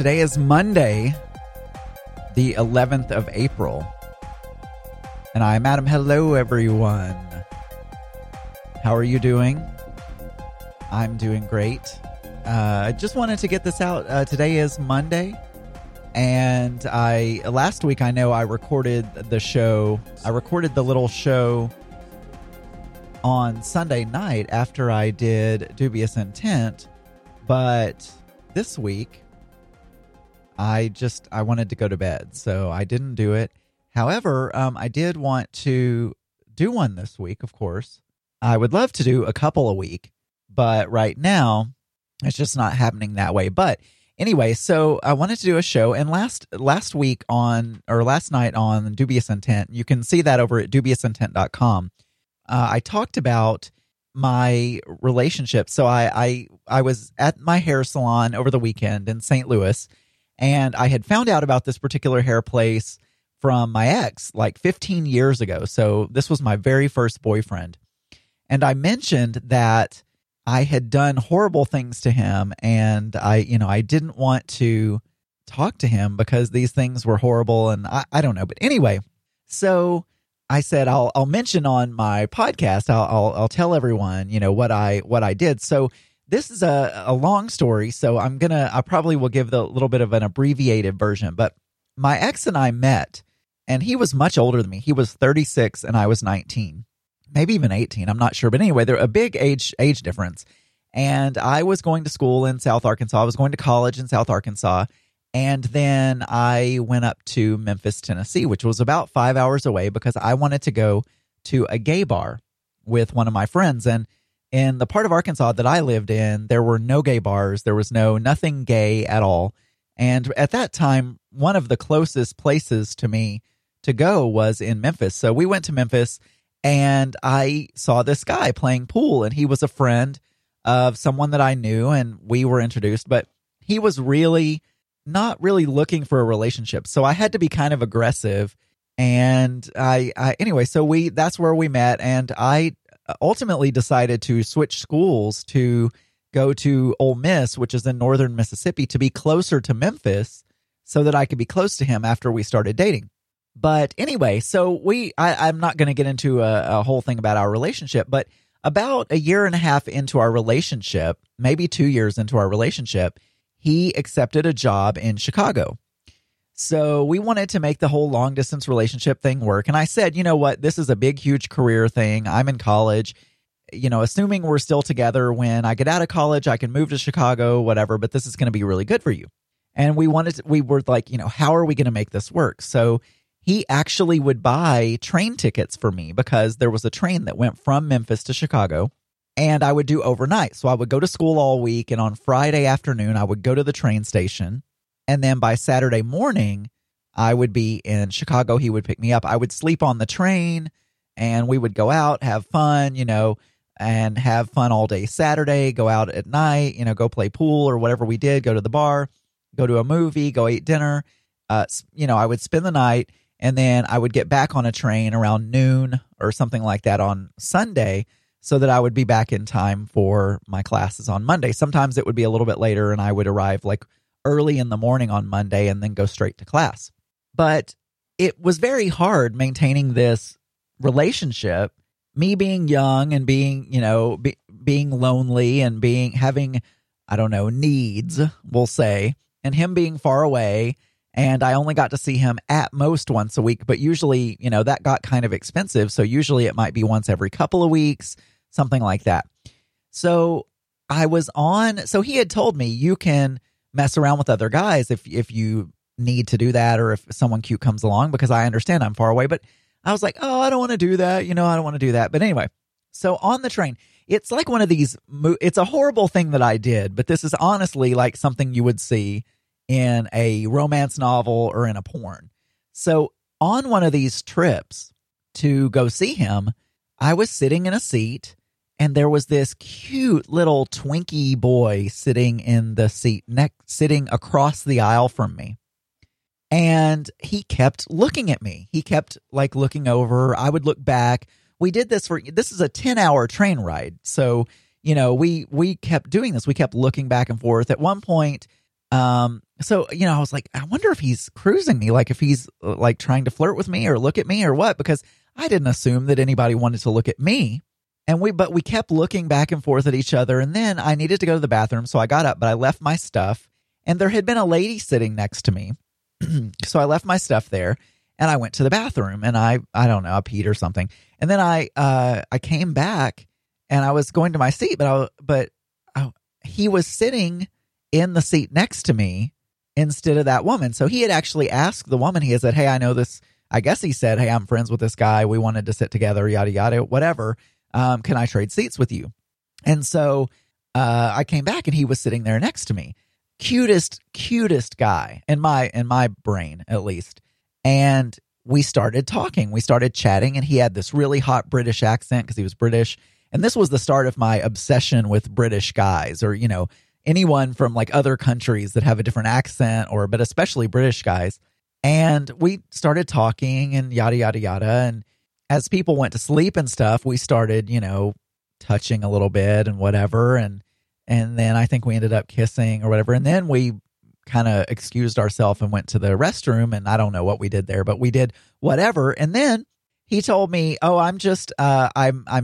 Today is Monday, the 11th of April. And I'm Adam. Hello, everyone. How are you doing? I'm doing great. I just wanted to get this out. Today is Monday. And last week, I know I recorded the show. I recorded the little show on Sunday night after I did Dubious Intent. But this week, I wanted to go to bed, so I didn't do it. However, I did want to do one this week, of course. I would love to do a couple a week, but right now, it's just not happening that way. But anyway, so I wanted to do a show, and last night on Dubious Intent, you can see that over at dubiousIntent.com. I talked about my relationship. So I was at my hair salon over the weekend in St. Louis, and I had found out about this particular hair place from my ex like 15 years ago. So this was my very first boyfriend. And I mentioned that I had done horrible things to him, and I didn't want to talk to him because these things were horrible, and I don't know. But anyway, so I said I'll mention on my podcast. I'll tell everyone what I did. So this is a long story. So I probably will give the little bit of an abbreviated version. But my ex and I met, and he was much older than me. He was 36 and I was 19. Maybe even 18, I'm not sure. But anyway, they're a big age difference. And I was going to school in South Arkansas. I was going to college in South Arkansas. And then I went up to Memphis, Tennessee, which was about 5 hours away because I wanted to go to a gay bar with one of my friends. And in the part of Arkansas that I lived in, there were no gay bars. There was nothing gay at all. And at that time, one of the closest places to me to go was in Memphis. So we went to Memphis, and I saw this guy playing pool, and he was a friend of someone that I knew, and we were introduced, but he was not really looking for a relationship. So I had to be kind of aggressive. And anyway, so that's where we met. And I ultimately decided to switch schools to go to Ole Miss, which is in northern Mississippi, to be closer to Memphis so that I could be close to him after we started dating. But anyway, so I'm not going to get into a whole thing about our relationship, but about a year and a half into our relationship, maybe 2 years into our relationship, he accepted a job in Chicago. So we wanted to make the whole long distance relationship thing work. And I said, you know what, this is a big, huge career thing. I'm in college, assuming we're still together when I get out of college, I can move to Chicago, whatever, but this is going to be really good for you. And we were like, how are we going to make this work? So he actually would buy train tickets for me because there was a train that went from Memphis to Chicago. And I would do overnight. So I would go to school all week, and on Friday afternoon, I would go to the train station. And then by Saturday morning, I would be in Chicago. He would pick me up. I would sleep on the train, and we would go out, have fun, and have fun all day Saturday, go out at night, go play pool or whatever we did, go to the bar, go to a movie, go eat dinner. I would spend the night, and then I would get back on a train around noon or something like that on Sunday, so that I would be back in time for my classes on Monday. Sometimes it would be a little bit later, and I would arrive like early in the morning on Monday and then go straight to class. But it was very hard maintaining this relationship, me being young and being, being lonely and having, needs, we'll say, and him being far away. And I only got to see him at most once a week, but usually, that got kind of expensive. So usually it might be once every couple of weeks, something like that. So so he had told me, you can mess around with other guys if you need to do that, or if someone cute comes along, because I understand I'm far away. But I was like, oh, I don't want to do that. I don't want to do that. But anyway, so on the train, it's like one of these, it's a horrible thing that I did, but this is honestly like something you would see in a romance novel or in a porn. So on one of these trips to go see him, I was sitting in a seat, and there was this cute little Twinkie boy sitting in the seat, sitting across the aisle from me. And he kept looking at me. He kept looking over. I would look back. This is a 10-hour train ride. So, we kept doing this. We kept looking back and forth. At one point, So, I was like, I wonder if he's cruising me, like if he's like trying to flirt with me or look at me or what, because I didn't assume that anybody wanted to look at me. But we kept looking back and forth at each other. And then I needed to go to the bathroom. So I got up, but I left my stuff, and there had been a lady sitting next to me. So I left my stuff there and I went to the bathroom, and I don't know, I peed or something. And then I came back and I was going to my seat, but he was sitting in the seat next to me instead of that woman. So he had actually asked the woman, he had said, hey, I know this. I guess he said, hey, I'm friends with this guy. We wanted to sit together, yada, yada, whatever. Can I trade seats with you? And so I came back and he was sitting there next to me. Cutest guy in my brain, at least. And we started talking. We started chatting, and he had this really hot British accent because he was British. And this was the start of my obsession with British guys, or, anyone from like other countries that have a different accent, but especially British guys. And we started talking and yada, yada, yada. And as people went to sleep and stuff, we started, touching a little bit and whatever. And then I think we ended up kissing or whatever. And then we kind of excused ourselves and went to the restroom, and I don't know what we did there, but we did whatever. And then he told me, oh, I'm just out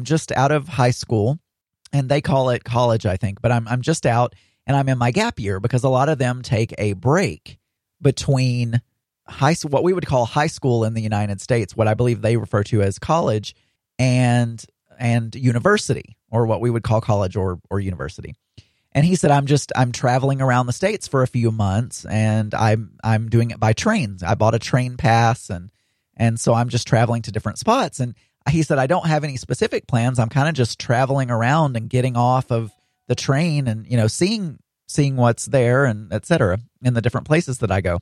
of high school, and they call it college, I think, but I'm just out, and I'm in my gap year, because a lot of them take a break between what we would call high school in the United States, what I believe they refer to as college, and university, or what we would call college or university. And he said, I'm traveling around the States for a few months, and I'm doing it by trains. I bought a train pass, and so I'm just traveling to different spots. And he said, I don't have any specific plans. I'm kind of just traveling around and getting off of the train and, seeing what's there, and et cetera, in the different places that I go.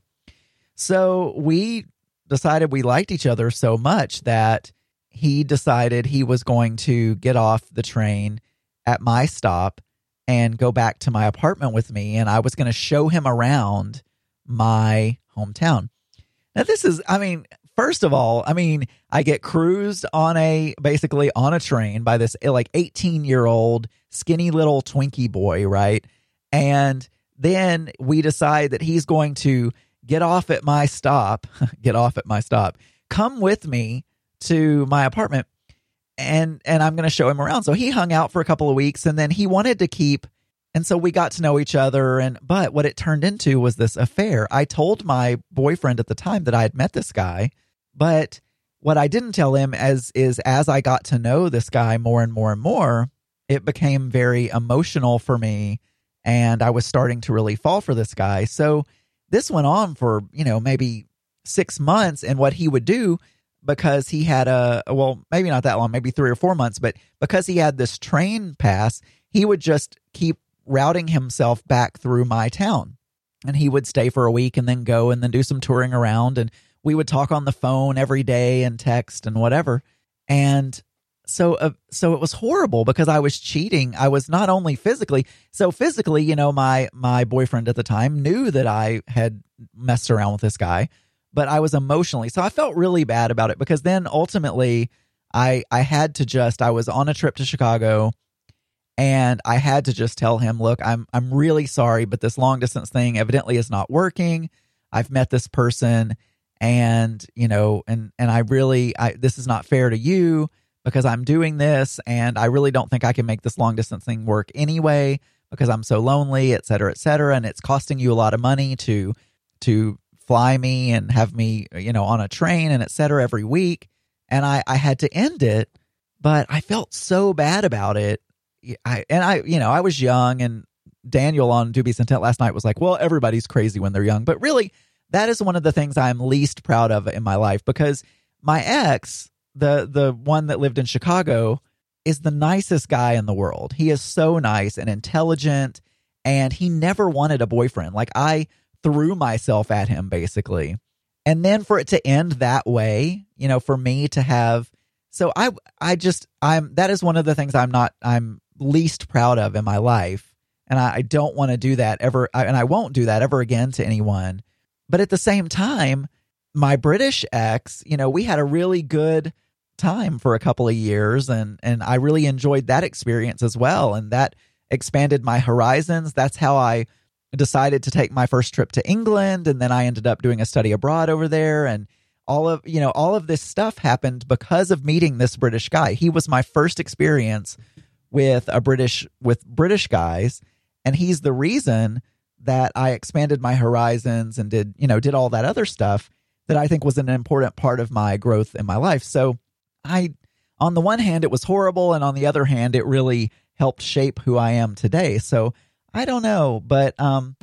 So we decided we liked each other so much that he decided he was going to get off the train at my stop and go back to my apartment with me, and I was going to show him around my hometown. Now, first of all, I get cruised basically on a train by this like 18-year-old skinny little Twinkie boy, right? And then we decide that he's going to get off at my stop, come with me to my apartment, and I'm going to show him around. So he hung out for a couple of weeks, and then he wanted to keep, and so we got to know each other. But what it turned into was this affair. I told my boyfriend at the time that I had met this guy, but what I didn't tell him as I got to know this guy more and more and more, it became very emotional for me, and I was starting to really fall for this guy. So this went on for, maybe 6 months, and what he would do, because he had maybe not that long, maybe 3 or 4 months, but because he had this train pass, he would just keep routing himself back through my town. And he would stay for a week and then go and then do some touring around. And we would talk on the phone every day and text and whatever. And so it was horrible, because I was cheating. I was not only physically, my boyfriend at the time knew that I had messed around with this guy, but I was emotionally. So I felt really bad about it, because then ultimately I was on a trip to Chicago, and I had to just tell him, look, I'm really sorry, but this long distance thing evidently is not working. I've met this person, and, this is not fair to you, because I'm doing this, and I really don't think I can make this long distance thing work anyway, because I'm so lonely, et cetera, and it's costing you a lot of money to fly me and have me, on a train and et cetera every week. And I had to end it, but I felt so bad about it. I was young, and Daniel on Dubious Intent last night was like, well, everybody's crazy when they're young. But really, that is one of the things I'm least proud of in my life, because my ex, the one that lived in Chicago, is the nicest guy in the world. He is so nice and intelligent, and he never wanted a boyfriend. Like, I threw myself at him, basically. And then for it to end that way, for me to have, so that is one of the things I'm least proud of in my life. And I don't want to do that ever. And I won't do that ever again to anyone. But at the same time, my British ex, we had a really good time for a couple of years, and I really enjoyed that experience as well. And that expanded my horizons. That's how I decided to take my first trip to England, and then I ended up doing a study abroad over there, and all of this stuff happened because of meeting this British guy. He was my first experience with British guys, and he's the reason that I expanded my horizons and did all that other stuff that I think was an important part of my growth in my life. So on the one hand, it was horrible, and on the other hand, it really helped shape who I am today. So I don't know, but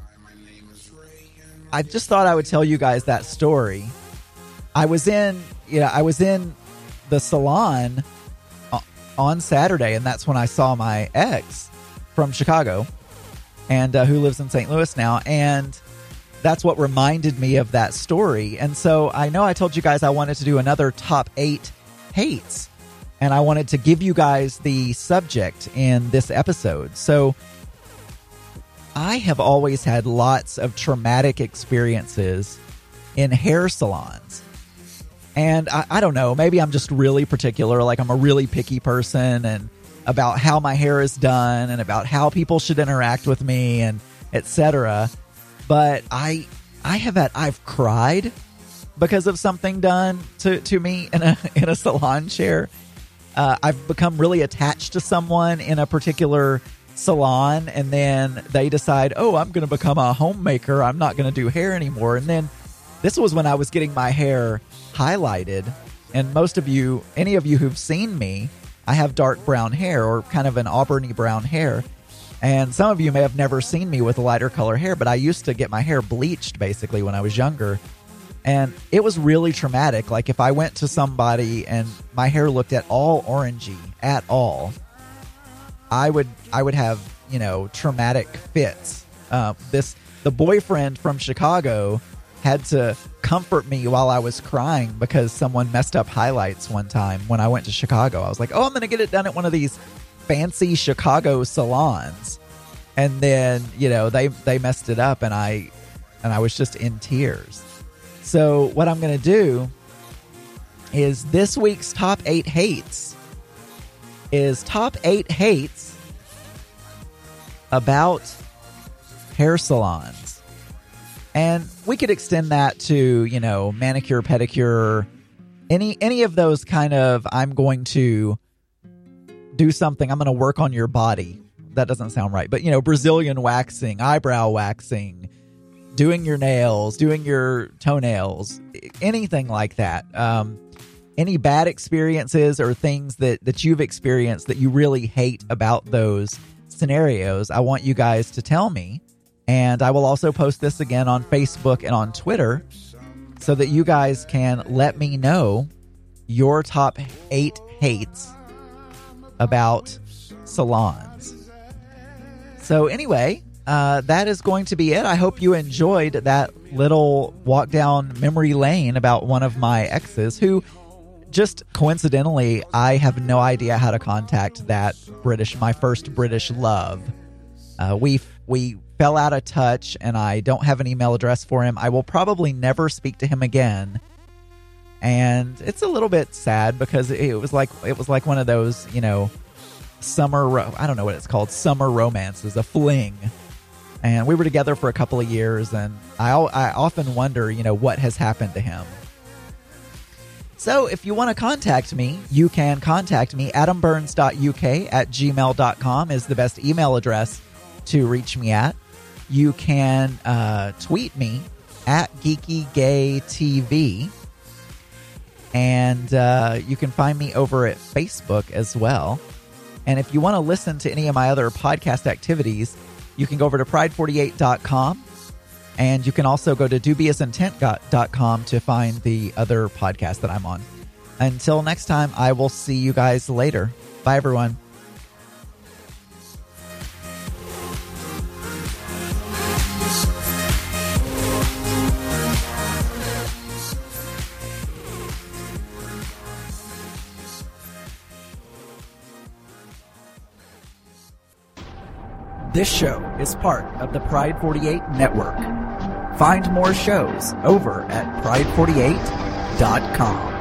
I just thought I would tell you guys that story. I was in the salon on Saturday, and that's when I saw my ex from Chicago, and who lives in St. Louis now, and that's what reminded me of that story. And so I know I told you guys I wanted to do another top 8 hates, and I wanted to give you guys the subject in this episode. So I have always had lots of traumatic experiences in hair salons. And I don't know, maybe I'm just really particular, like I'm a really picky person, and about how my hair is done and about how people should interact with me and etc. But I've cried because of something done to me in a salon chair. I've become really attached to someone in a particular salon, and then they decide, oh, I'm going to become a homemaker. I'm not going to do hair anymore. And then this was when I was getting my hair highlighted. And any of you who've seen me, I have dark brown hair, or kind of an auburny brown hair. And some of you may have never seen me with lighter color hair, but I used to get my hair bleached basically when I was younger. And it was really traumatic. Like if I went to somebody and my hair looked at all orangey at all, I would have, traumatic fits. The boyfriend from Chicago had to comfort me while I was crying because someone messed up highlights one time when I went to Chicago. I was like, oh, I'm going to get it done at one of these fancy Chicago salons. And then, they messed it up, and I was just in tears. So what I'm going to do is this week's top 8 hates is top 8 hates about hair salons. And we could extend that to, manicure, pedicure, any of those kind of, I'm going to do something, I'm going to work on your body. That doesn't sound right. But, Brazilian waxing, eyebrow waxing, doing your nails, doing your toenails, anything like that. Any bad experiences or things that you've experienced that you really hate about those scenarios, I want you guys to tell me. And I will also post this again on Facebook and on Twitter so that you guys can let me know your top 8 hates about salons. So anyway, that is going to be it. I hope you enjoyed that little walk down memory lane about one of my exes who just coincidentally, I have no idea how to contact my first British love. We fell out of touch, and I don't have an email address for him. I will probably never speak to him again. And it's a little bit sad because it was like one of those, summer, I don't know what it's called, summer romances, a fling. And we were together for a couple of years, and I often wonder, what has happened to him. So if you want to contact me, you can contact me. adamburns.uk@gmail.com is the best email address to reach me at. You can tweet me at GeekyGayTV. And you can find me over at Facebook as well. And if you want to listen to any of my other podcast activities, you can go over to pride48.com. And you can also go to dubiousIntent.com to find the other podcast that I'm on. Until next time, I will see you guys later. Bye, everyone. This show is part of the Pride 48 Network. Find more shows over at pride48.com.